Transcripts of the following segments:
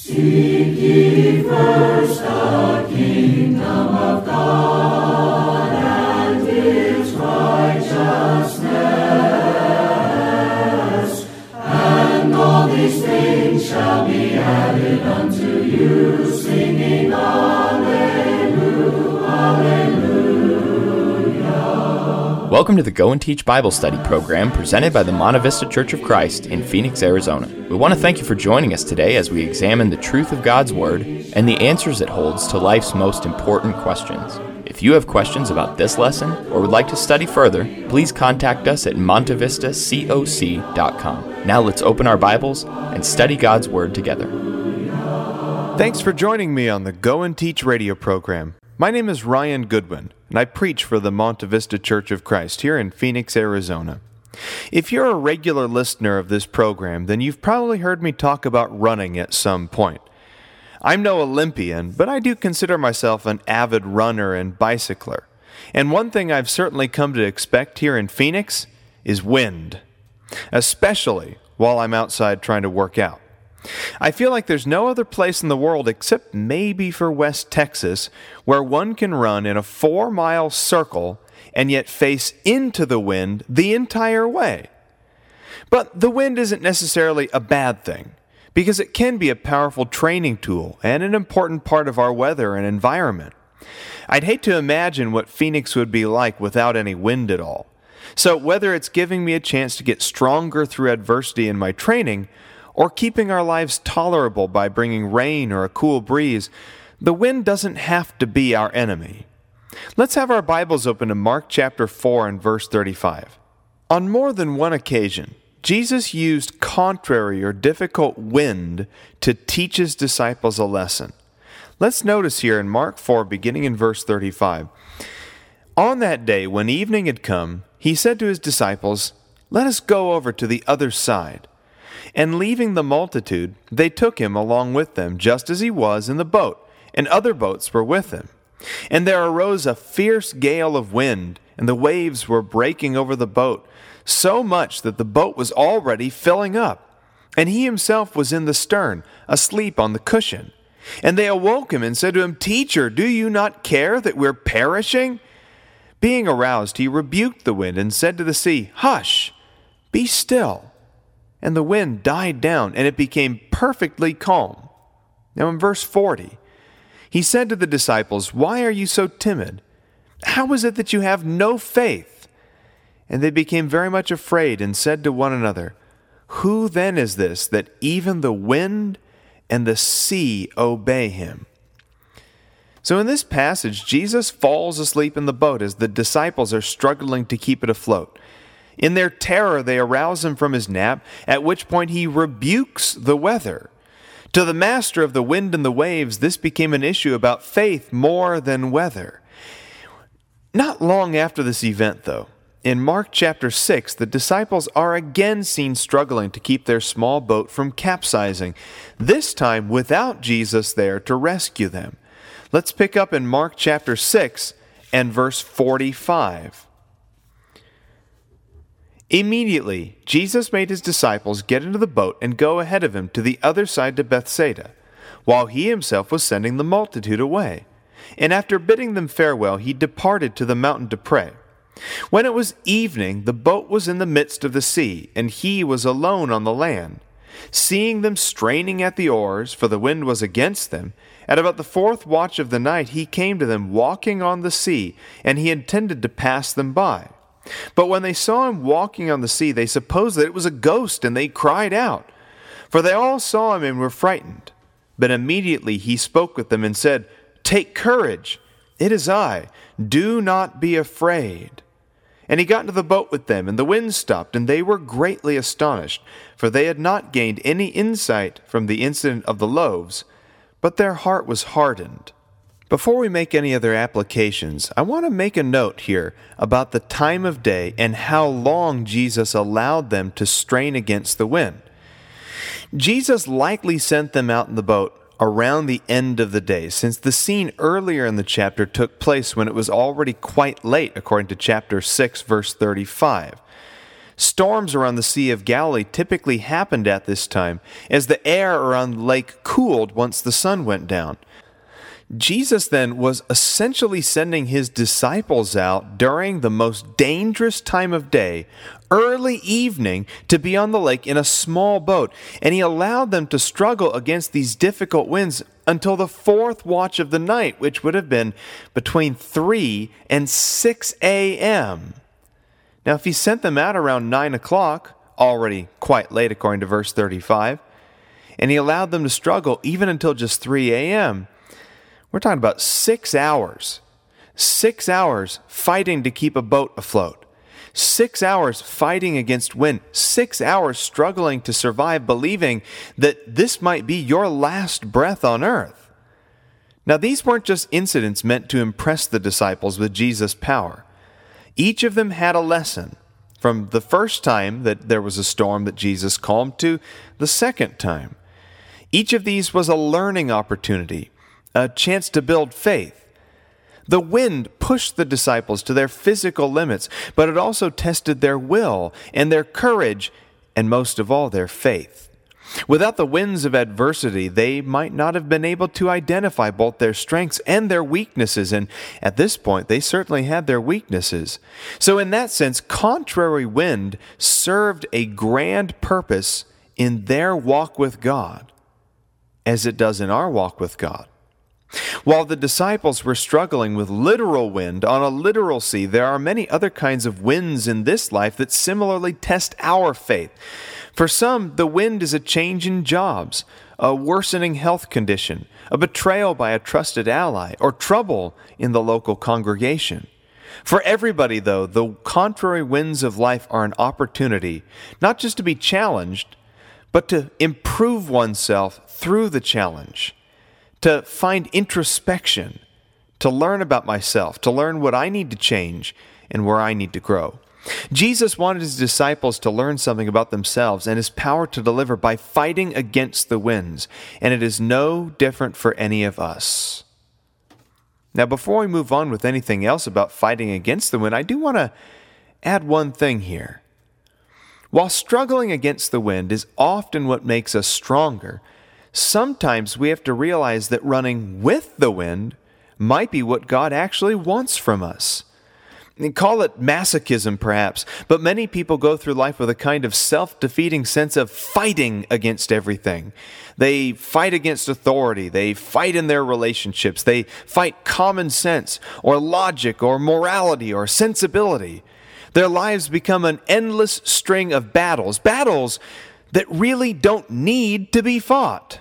Seek ye first the kingdom of God and His righteousness, and all these things shall be added unto you, singing Alleluia, Alleluia. Welcome to the Go and Teach Bible Study program presented by the Monte Vista Church of Christ in Phoenix, Arizona. We want to thank you for joining us today as we examine the truth of God's Word and the answers it holds to life's most important questions. If you have questions about this lesson or would like to study further, please contact us at montevistacoc.com. Now let's open our Bibles and study God's Word together. Thanks for joining me on the Go and Teach radio program. My name is Ryan Goodwin, and I preach for the Monte Vista Church of Christ here in Phoenix, Arizona. If you're a regular listener of this program, then you've probably heard me talk about running at some point. I'm no Olympian, but I do consider myself an avid runner and bicycler. And one thing I've certainly come to expect here in Phoenix is wind, especially while I'm outside trying to work out. I feel like there's no other place in the world except maybe for West Texas where one can run in a 4-mile circle and yet face into the wind the entire way. But the wind isn't necessarily a bad thing, because it can be a powerful training tool and an important part of our weather and environment. I'd hate to imagine what Phoenix would be like without any wind at all. So whether it's giving me a chance to get stronger through adversity in my training, or keeping our lives tolerable by bringing rain or a cool breeze, the wind doesn't have to be our enemy. Let's have our Bibles open to Mark chapter 4 and verse 35. On more than one occasion, Jesus used contrary or difficult wind to teach his disciples a lesson. Let's notice here in Mark 4, beginning in verse 35. On that day, when evening had come, he said to his disciples, "Let us go over to the other side." And leaving the multitude, they took him along with them, just as he was in the boat, and other boats were with him. And there arose a fierce gale of wind, and the waves were breaking over the boat, so much that the boat was already filling up. And he himself was in the stern, asleep on the cushion. And they awoke him and said to him, "Teacher, do you not care that we're perishing?" Being aroused, he rebuked the wind and said to the sea, "Hush, be still." And the wind died down, and it became perfectly calm. Now in verse 40, he said to the disciples, "Why are you so timid? How is it that you have no faith?" And they became very much afraid and said to one another, "Who then is this that even the wind and the sea obey him?" So in this passage, Jesus falls asleep in the boat as the disciples are struggling to keep it afloat. In their terror, they arouse him from his nap, at which point he rebukes the weather. To the master of the wind and the waves, this became an issue about faith more than weather. Not long after this event, though, in Mark chapter 6, the disciples are again seen struggling to keep their small boat from capsizing, this time without Jesus there to rescue them. Let's pick up in Mark chapter 6 and verse 45. Immediately, Jesus made his disciples get into the boat and go ahead of him to the other side to Bethsaida, while he himself was sending the multitude away. And after bidding them farewell, he departed to the mountain to pray. When it was evening, the boat was in the midst of the sea, and he was alone on the land. Seeing them straining at the oars, for the wind was against them, at about the 4th watch of the night he came to them walking on the sea, and he intended to pass them by. But when they saw him walking on the sea, they supposed that it was a ghost, and they cried out. For they all saw him and were frightened. But immediately he spoke with them and said, "Take courage, it is I, do not be afraid." And he got into the boat with them, and the wind stopped, and they were greatly astonished, for they had not gained any insight from the incident of the loaves, but their heart was hardened. Before we make any other applications, I want to make a note here about the time of day and how long Jesus allowed them to strain against the wind. Jesus likely sent them out in the boat around the end of the day, since the scene earlier in the chapter took place when it was already quite late, according to chapter 6, verse 35. Storms around the Sea of Galilee typically happened at this time, as the air around the lake cooled once the sun went down. Jesus then was essentially sending his disciples out during the most dangerous time of day, early evening, to be on the lake in a small boat, and he allowed them to struggle against these difficult winds until the fourth watch of the night, which would have been between 3 and 6 a.m. Now, if he sent them out around 9 o'clock, already quite late according to verse 35, and he allowed them to struggle even until just 3 a.m., we're talking about 6 hours. 6 hours fighting to keep a boat afloat. 6 hours fighting against wind. 6 hours struggling to survive, believing that this might be your last breath on earth. Now, these weren't just incidents meant to impress the disciples with Jesus' power. Each of them had a lesson, from the first time that there was a storm that Jesus calmed to the second time. Each of these was a learning opportunity, a chance to build faith. The wind pushed the disciples to their physical limits, but it also tested their will and their courage, and most of all, their faith. Without the winds of adversity, they might not have been able to identify both their strengths and their weaknesses, and at this point, they certainly had their weaknesses. So in that sense, contrary wind served a grand purpose in their walk with God, as it does in our walk with God. While the disciples were struggling with literal wind on a literal sea, there are many other kinds of winds in this life that similarly test our faith. For some, the wind is a change in jobs, a worsening health condition, a betrayal by a trusted ally, or trouble in the local congregation. For everybody, though, the contrary winds of life are an opportunity, not just to be challenged, but to improve oneself through the challenge, to find introspection, to learn about myself, to learn what I need to change and where I need to grow. Jesus wanted his disciples to learn something about themselves and his power to deliver by fighting against the winds, and it is no different for any of us. Now, before we move on with anything else about fighting against the wind, I do want to add one thing here. While struggling against the wind is often what makes us stronger, sometimes we have to realize that running with the wind might be what God actually wants from us. Call it masochism, perhaps, but many people go through life with a kind of self-defeating sense of fighting against everything. They fight against authority. They fight in their relationships. They fight common sense or logic or morality or sensibility. Their lives become an endless string of battles that really don't need to be fought.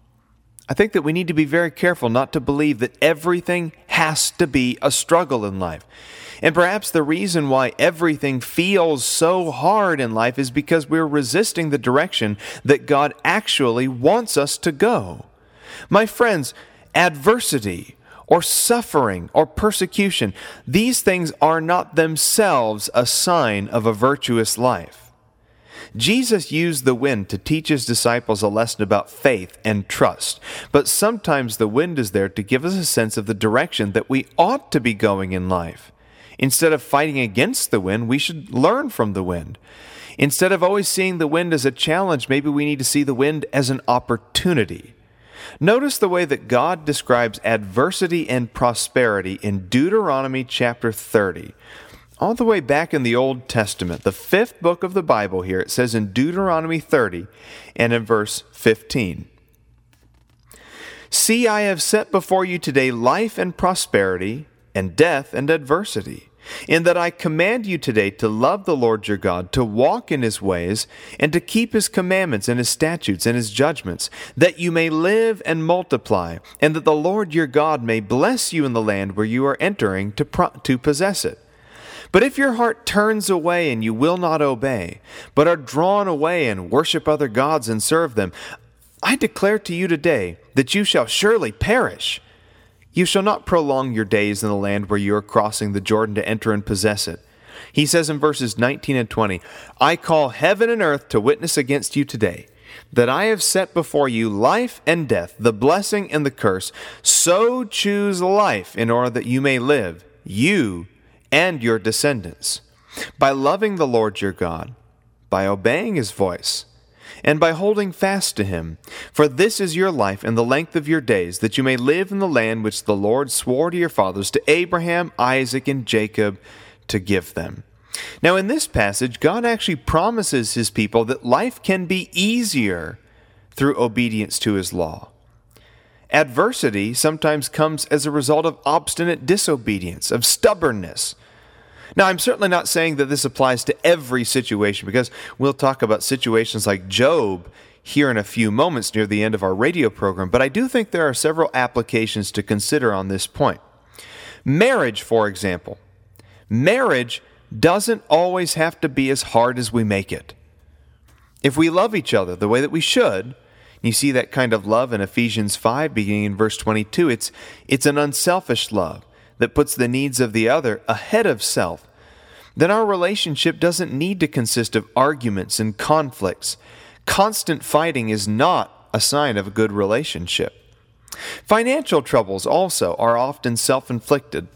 I think that we need to be very careful not to believe that everything has to be a struggle in life. And perhaps the reason why everything feels so hard in life is because we're resisting the direction that God actually wants us to go. My friends, adversity or suffering or persecution, these things are not themselves a sign of a virtuous life. Jesus used the wind to teach his disciples a lesson about faith and trust, but sometimes the wind is there to give us a sense of the direction that we ought to be going in life. Instead of fighting against the wind, we should learn from the wind. Instead of always seeing the wind as a challenge, maybe we need to see the wind as an opportunity. Notice the way that God describes adversity and prosperity in Deuteronomy chapter 30. All the way back in the Old Testament, the 5th book of the Bible here, it says in Deuteronomy 30 and in verse 15. See, I have set before you today life and prosperity, and death and adversity, in that I command you today to love the Lord your God, to walk in his ways, and to keep his commandments and his statutes and his judgments, that you may live and multiply, and that the Lord your God may bless you in the land where you are entering to possess it. But if your heart turns away and you will not obey, but are drawn away and worship other gods and serve them, I declare to you today that you shall surely perish. You shall not prolong your days in the land where you are crossing the Jordan to enter and possess it. He says in verses 19 and 20, I call heaven and earth to witness against you today, that I have set before you life and death, the blessing and the curse. So choose life in order that you may live, you and your descendants, by loving the Lord your God, by obeying his voice, and by holding fast to him. For this is your life and the length of your days, that you may live in the land which the Lord swore to your fathers, to Abraham, Isaac, and Jacob, to give them. Now in this passage, God actually promises his people that life can be easier through obedience to his law. Adversity sometimes comes as a result of obstinate disobedience, of stubbornness. Now, I'm certainly not saying that this applies to every situation, because we'll talk about situations like Job here in a few moments near the end of our radio program, but I do think there are several applications to consider on this point. Marriage, for example. Marriage doesn't always have to be as hard as we make it. If we love each other the way that we should, you see that kind of love in Ephesians 5, beginning in verse 22, it's an unselfish love that puts the needs of the other ahead of self, then our relationship doesn't need to consist of arguments and conflicts. Constant fighting is not a sign of a good relationship. Financial troubles also are often self-inflicted.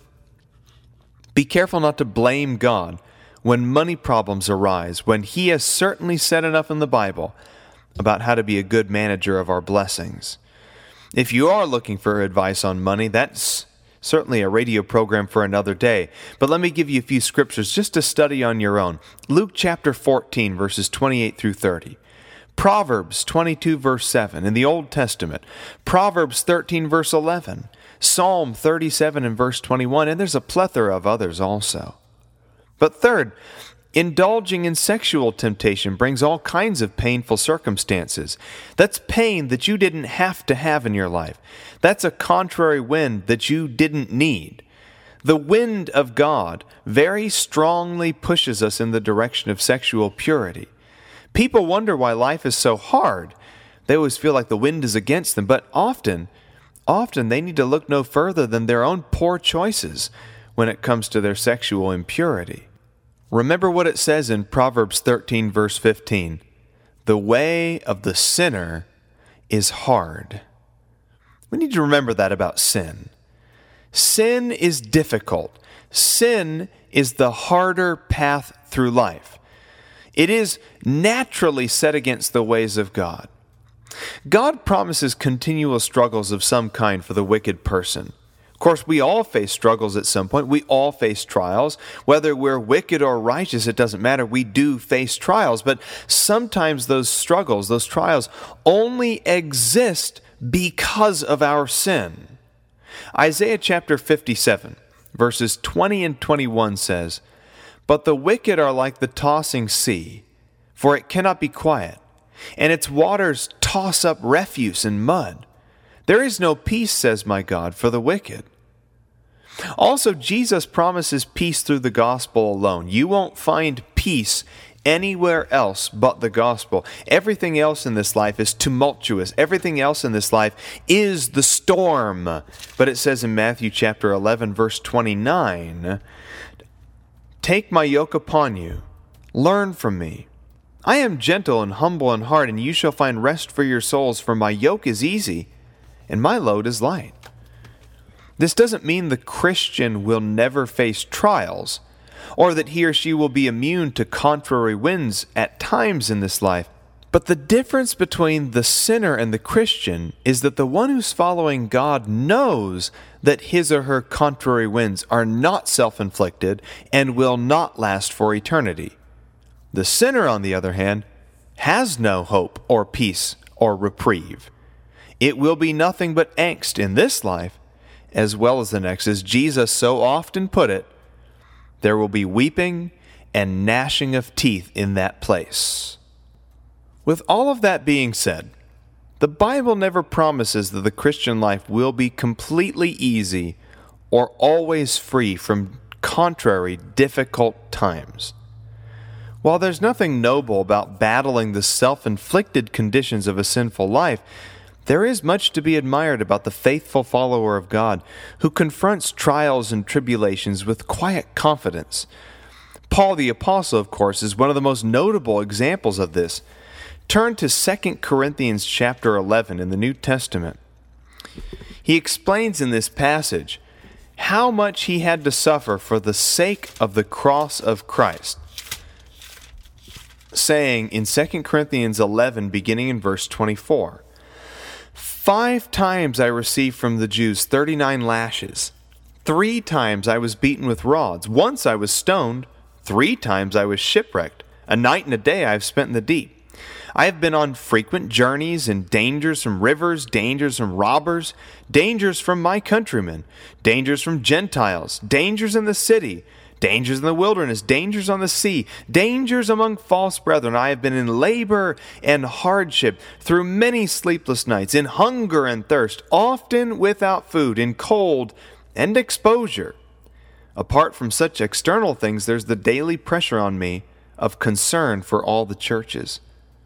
Be careful not to blame God when money problems arise, when He has certainly said enough in the Bible about how to be a good manager of our blessings. If you are looking for advice on money, that's certainly a radio program for another day. But let me give you a few scriptures just to study on your own. Luke chapter 14, verses 28 through 30. Proverbs 22, verse 7 in the Old Testament. Proverbs 13, verse 11. Psalm 37 and verse 21. And there's a plethora of others also. But third, indulging in sexual temptation brings all kinds of painful circumstances. That's pain that you didn't have to have in your life. That's a contrary wind that you didn't need. The wind of God very strongly pushes us in the direction of sexual purity. People wonder why life is so hard. They always feel like the wind is against them, but often they need to look no further than their own poor choices when it comes to their sexual impurity. Remember what it says in Proverbs 13, verse 15. The way of the sinner is hard. We need to remember that about sin. Sin is difficult. Sin is the harder path through life. It is naturally set against the ways of God. God promises continual struggles of some kind for the wicked person. Of course, we all face struggles at some point. We all face trials. Whether we're wicked or righteous, it doesn't matter. We do face trials. But sometimes those struggles, those trials, only exist because of our sin. Isaiah chapter 57, verses 20 and 21 says, "But the wicked are like the tossing sea, for it cannot be quiet, and its waters toss up refuse and mud. There is no peace, says my God, for the wicked." Also, Jesus promises peace through the gospel alone. You won't find peace anywhere else but the gospel. Everything else in this life is tumultuous. Everything else in this life is the storm. But it says in Matthew chapter 11, verse 29, "Take my yoke upon you, learn from me. I am gentle and humble in heart, and you shall find rest for your souls, for my yoke is easy, and my load is light." This doesn't mean the Christian will never face trials, or that he or she will be immune to contrary winds at times in this life. But the difference between the sinner and the Christian is that the one who's following God knows that his or her contrary winds are not self-inflicted and will not last for eternity. The sinner, on the other hand, has no hope or peace or reprieve. It will be nothing but angst in this life as well as the next. As Jesus so often put it, there will be weeping and gnashing of teeth in that place. With all of that being said, the Bible never promises that the Christian life will be completely easy or always free from contrary, difficult times. While there's nothing noble about battling the self-inflicted conditions of a sinful life, there is much to be admired about the faithful follower of God who confronts trials and tribulations with quiet confidence. Paul the Apostle, of course, is one of the most notable examples of this. Turn to 2 Corinthians chapter 11 in the New Testament. He explains in this passage how much he had to suffer for the sake of the cross of Christ. saying in 2 Corinthians 11, beginning in verse 24, 5 times I received from the Jews 39 lashes. 3 times I was beaten with rods. Once I was stoned. 3 times I was shipwrecked. A night and a day I have spent in the deep. I have been on frequent journeys and dangers from rivers, dangers from robbers, dangers from my countrymen, dangers from Gentiles, dangers in the city, dangers in the wilderness, dangers on the sea, dangers among false brethren. I have been in labor and hardship, through many sleepless nights, in hunger and thirst, often without food, in cold and exposure. Apart from such external things, there's the daily pressure on me of concern for all the churches.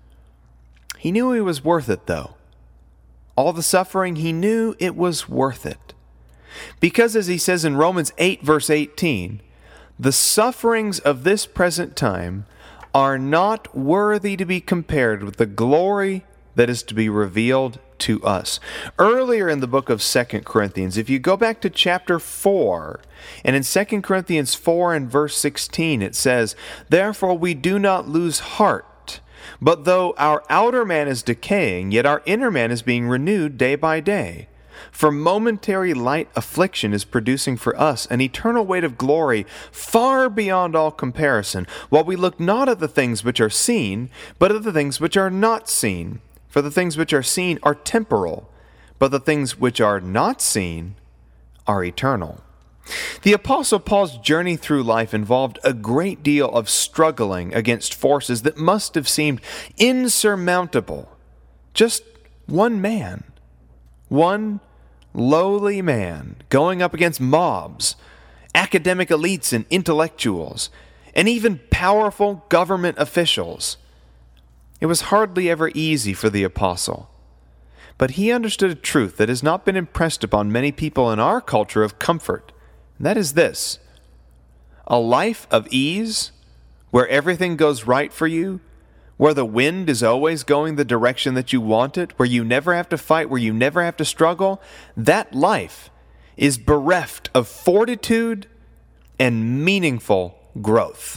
He knew he was worth it, though. All the suffering, he knew it was worth it. Because, as he says in Romans 8, verse 18, the sufferings of this present time are not worthy to be compared with the glory that is to be revealed to us. Earlier in the book of 2 Corinthians, if you go back to chapter 4, and in 2 Corinthians 4 and verse 16, it says, "Therefore we do not lose heart, but though our outer man is decaying, yet our inner man is being renewed day by day. For momentary light affliction is producing for us an eternal weight of glory far beyond all comparison, while we look not at the things which are seen, but at the things which are not seen. For the things which are seen are temporal, but the things which are not seen are eternal." The Apostle Paul's journey through life involved a great deal of struggling against forces that must have seemed insurmountable. Just one man, one lowly man, going up against mobs, academic elites and intellectuals, and even powerful government officials. It was hardly ever easy for the apostle. But he understood a truth that has not been impressed upon many people in our culture of comfort. And that is this: a life of ease, where everything goes right for you, where the wind is always going the direction that you want it, where you never have to fight, where you never have to struggle, that life is bereft of fortitude and meaningful growth.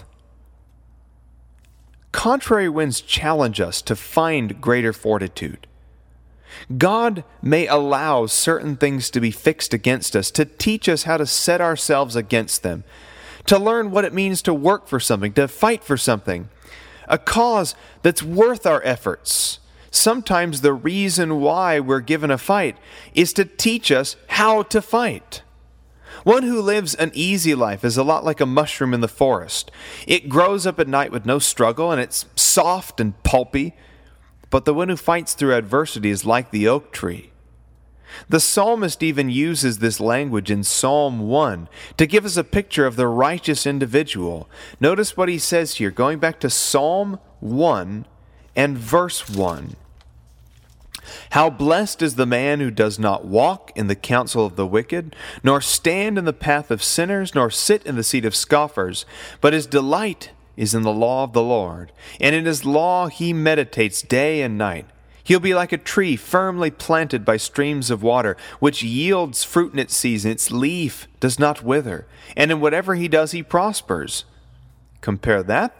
Contrary winds challenge us to find greater fortitude. God may allow certain things to be fixed against us to teach us how to set ourselves against them, to learn what it means to work for something, to fight for something, a cause that's worth our efforts. Sometimes the reason why we're given a fight is to teach us how to fight. One who lives an easy life is a lot like a mushroom in the forest. It grows up at night with no struggle, and it's soft and pulpy. But the one who fights through adversity is like the oak tree. The psalmist even uses this language in Psalm 1 to give us a picture of the righteous individual. Notice what he says here, going back to Psalm 1 and verse 1. "How blessed is the man who does not walk in the counsel of the wicked, nor stand in the path of sinners, nor sit in the seat of scoffers, but his delight is in the law of the Lord, and in his law he meditates day and night. He'll be like a tree firmly planted by streams of water, which yields fruit in its season. Its leaf does not wither, and in whatever he does he prospers." Compare that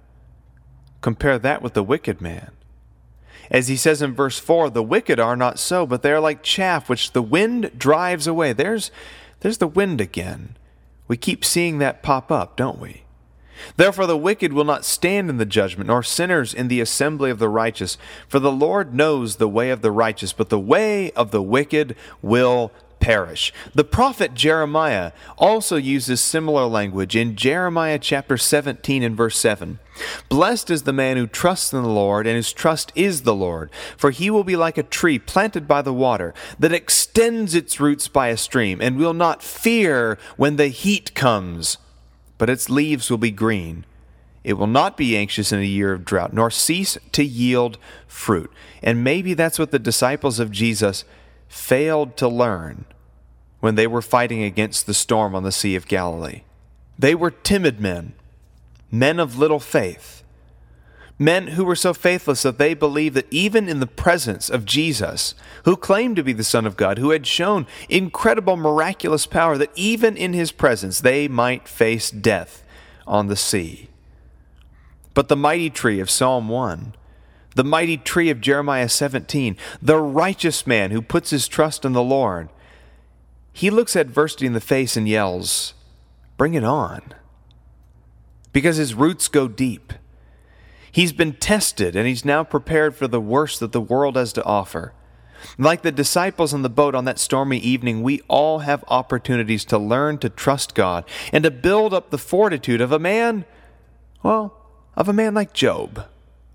with the wicked man. As he says in verse 4, "The wicked are not so, but they are like chaff which the wind drives away." There's the wind again. We keep seeing that pop up, don't we? "Therefore the wicked will not stand in the judgment, nor sinners in the assembly of the righteous. For the Lord knows the way of the righteous, but the way of the wicked will perish." The prophet Jeremiah also uses similar language in Jeremiah chapter 17 and verse 7. "Blessed is the man who trusts in the Lord, and whose trust is the Lord. For he will be like a tree planted by the water, that extends its roots by a stream, and will not fear when the heat comes. But its leaves will be green. It will not be anxious in a year of drought, nor cease to yield fruit." And maybe that's what the disciples of Jesus failed to learn when they were fighting against the storm on the Sea of Galilee. They were timid men of little faith, men who were so faithless that they believed that even in the presence of Jesus, who claimed to be the Son of God, who had shown incredible miraculous power, that even in his presence they might face death on the sea. but the mighty tree of Psalm 1, the mighty tree of Jeremiah 17, the righteous man who puts his trust in the Lord, he looks adversity in the face and yells, "Bring it on." Because his roots go deep. He's been tested, and he's now prepared for the worst that the world has to offer. Like the disciples on the boat on that stormy evening, we all have opportunities to learn to trust God and to build up the fortitude of a man like Job.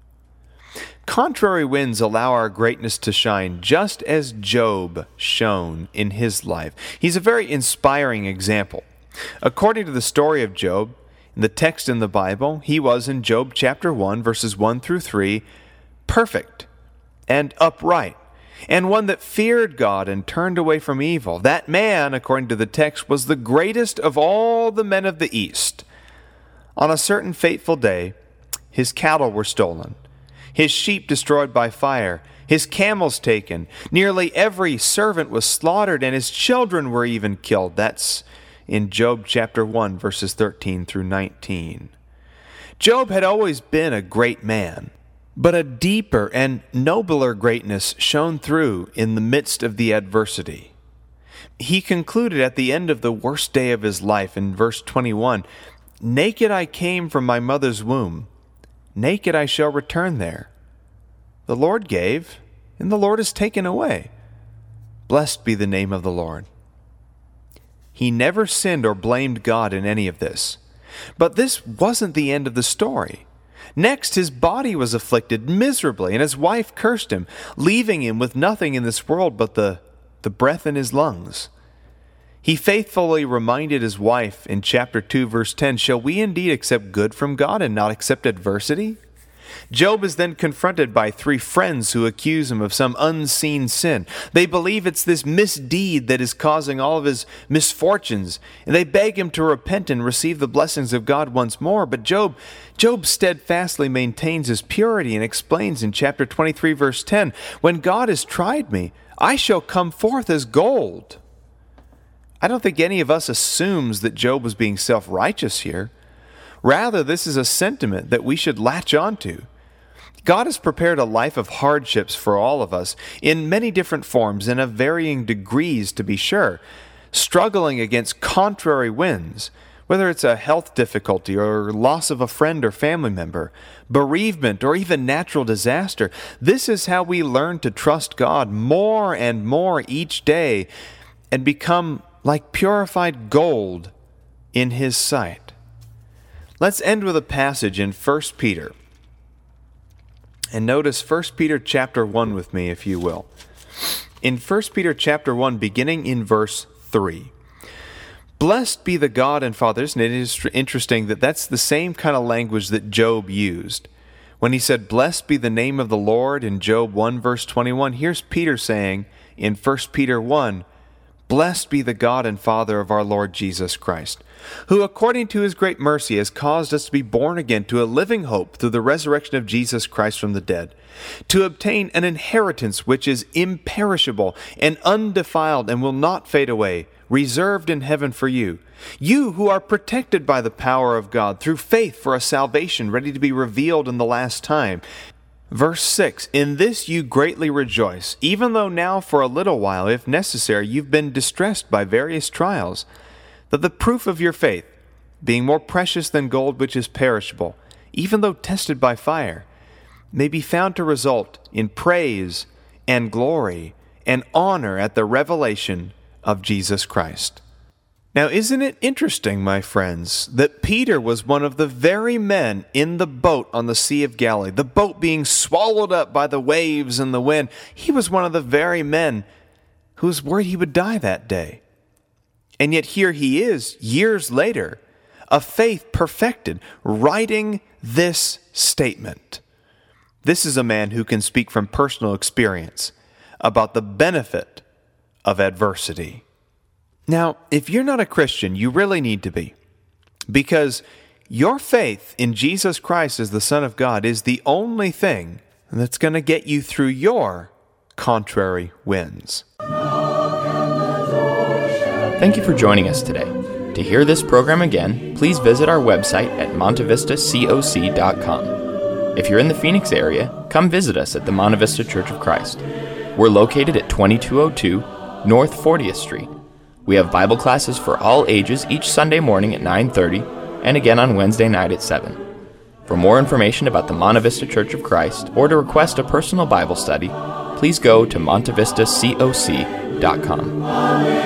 Contrary winds allow our greatness to shine, just as Job shone in his life. He's a very inspiring example. According to the story of Job, in the text in the Bible, he was in Job chapter 1, verses 1 through 3, perfect and upright, and one that feared God and turned away from evil. That man, according to the text, was the greatest of all the men of the East. On a certain fateful day, his cattle were stolen, his sheep destroyed by fire, his camels taken, nearly every servant was slaughtered, and his children were even killed. That's in Job chapter 1, verses 13 through 19. Job had always been a great man, but a deeper and nobler greatness shone through in the midst of the adversity. He concluded at the end of the worst day of his life in verse 21, "Naked I came from my mother's womb, naked I shall return there. The Lord gave, and the Lord has taken away. Blessed be the name of the Lord." He never sinned or blamed God in any of this. But this wasn't the end of the story. Next, his body was afflicted miserably, and his wife cursed him, leaving him with nothing in this world but the breath in his lungs. He faithfully reminded his wife in chapter 2, verse 10, "Shall we indeed accept good from God and not accept adversity?" Job is then confronted by 3 friends who accuse him of some unseen sin. They believe it's this misdeed that is causing all of his misfortunes, and they beg him to repent and receive the blessings of God once more. But Job steadfastly maintains his purity and explains in chapter 23, verse 10, "When God has tried me, I shall come forth as gold." I don't think any of us assumes that Job was being self-righteous here. Rather, this is a sentiment that we should latch onto. God has prepared a life of hardships for all of us in many different forms and of varying degrees, to be sure, struggling against contrary winds, whether it's a health difficulty or loss of a friend or family member, bereavement, or even natural disaster. This is how we learn to trust God more and more each day and become like purified gold in His sight. Let's end with a passage in 1 Peter. And notice 1 Peter chapter 1 with me, if you will. In 1 Peter chapter 1, beginning in verse 3. "Blessed be the God and Father." Isn't it interesting that that's the same kind of language that Job used? When he said, "Blessed be the name of the Lord" in Job 1, verse 21, here's Peter saying in 1 Peter 1, "Blessed be the God and Father of our Lord Jesus Christ, who according to His great mercy has caused us to be born again to a living hope through the resurrection of Jesus Christ from the dead, to obtain an inheritance which is imperishable and undefiled and will not fade away, reserved in heaven for you, you who are protected by the power of God through faith for a salvation ready to be revealed in the last time." Verse 6, "In this you greatly rejoice, even though now for a little while, if necessary, you've been distressed by various trials, that the proof of your faith, being more precious than gold which is perishable, even though tested by fire, may be found to result in praise and glory and honor at the revelation of Jesus Christ." Now, isn't it interesting, my friends, that Peter was one of the very men in the boat on the Sea of Galilee, the boat being swallowed up by the waves and the wind? He was one of the very men who was worried he would die that day. And yet here he is, years later, a faith perfected, writing this statement. This is a man who can speak from personal experience about the benefit of adversity. Now, if you're not a Christian, you really need to be, because your faith in Jesus Christ as the Son of God is the only thing that's going to get you through your contrary winds. Thank you for joining us today. To hear this program again, please visit our website at montevistacoc.com. If you're in the Phoenix area, come visit us at the Monte Vista Church of Christ. We're located at 2202 North 40th Street. We have Bible classes for all ages each Sunday morning at 9:30 and again on Wednesday night at 7. For more information about the Monte Vista Church of Christ or to request a personal Bible study, please go to montevistacoc.com.